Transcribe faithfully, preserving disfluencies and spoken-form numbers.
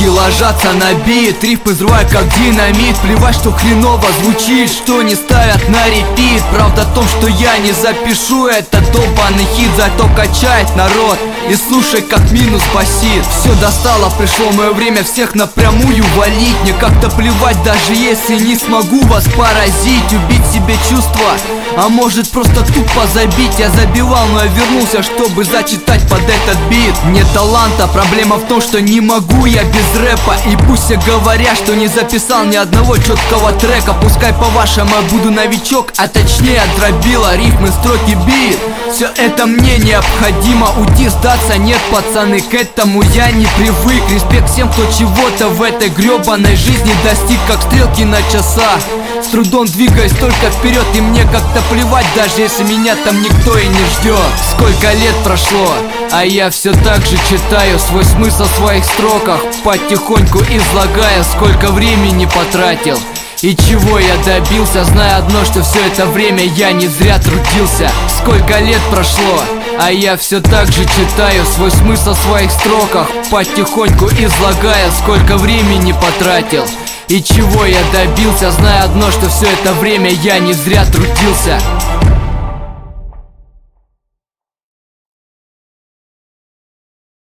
Ноги ложатся на бит, рифмы взрываю как динамит. Плевать, что хреново звучит, что не ставят на репит. Правда в том, что я не запишу этот долбаный хит, зато качает народ и слушай, как минус басит. Все достало, пришло мое время всех напрямую валить. Мне как-то плевать, даже если не смогу вас поразить. Убить себе чувства, а может просто тупо забить. Я забивал, но я вернулся, чтобы зачитать под этот бит. Нет таланта, проблема в том, что не могу я без рэпа. И пусть все говорят, что не записал ни одного четкого трека. Пускай по-вашему я буду новичок, а точнее дробила рифмы, строки, бит. Все это мне необходимо, уйти, сдаться нет, пацаны, к этому я не привык. Респект всем, кто чего-то в этой гребаной жизни достиг, как стрелки на часах. С трудом двигаясь только вперед, и мне как-то плевать, даже если меня там никто и не ждет. Сколько лет прошло, а я все так же читаю свой смысл в своих строках, потихоньку излагая, сколько времени потратил и чего я добился, зная одно, что все это время я не зря трудился. Сколько лет прошло, а я все так же читаю свой смысл в своих строках, потихоньку излагая, сколько времени потратил и чего я добился, зная одно, что все это время я не зря трудился.